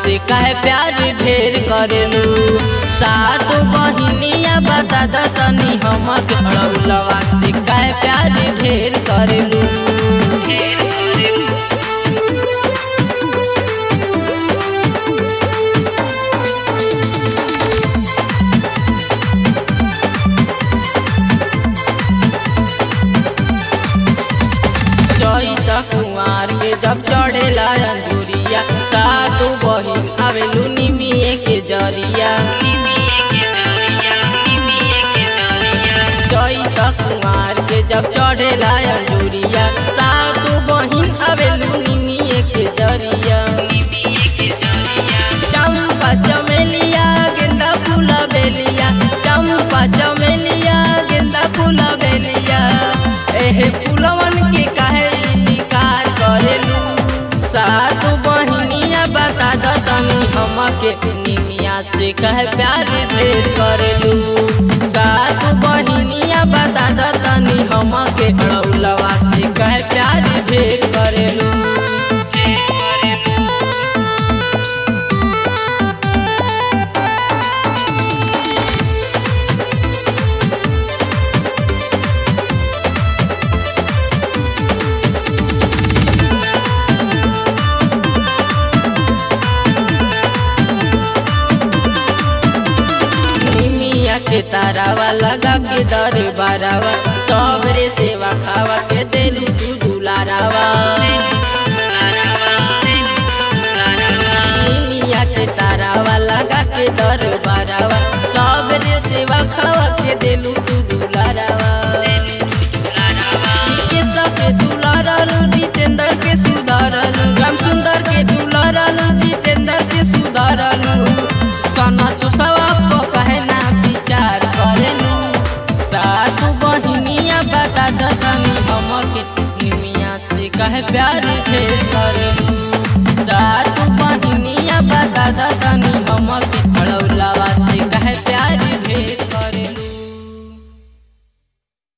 से काहे प्यार ढेर करेलू। सात बहिनिया बता द तनी हमके अड़ौलवा से काहे प्यार ढेर करेलू। कुमार के जब चढ़ेला अंजूरिया सात बहिन आवेलू निमिये के जरिया। कुमार के जब चढ़ेला अंजूरिया सात बहिन आवेलू निमिये के जरिया। चंपा चमेलिया गेंदा फूल बेलिया, चंपा चमेलिया गेंदा फूल बेलिया, एहे फूलवन के काहे सात बहिनिया बता द तनी हमके निमिया से काहे प्यार ढेर करेलू। सात बहिनिया बता द तनी हमके अड़ौलवा से काहे प्यार ढेर करेलू। के तारावा लगा के दरबारावा सबरे सेवा खावा के देलू तू दुलारावा। के तारावा लगा के दरबारावा सबरे सेवा खावा के देलू तू दुलारावा। के सबके दुलारलू जितेंद्र के सुधारलू, राम सुंदर के दुलारलू जितेंद्र के सुधारलू। सना तो सवाब कहना विचार करेलू। सात बहिनिया बता द तनी हमके निमिया से काहे प्यार ढेर करेलू।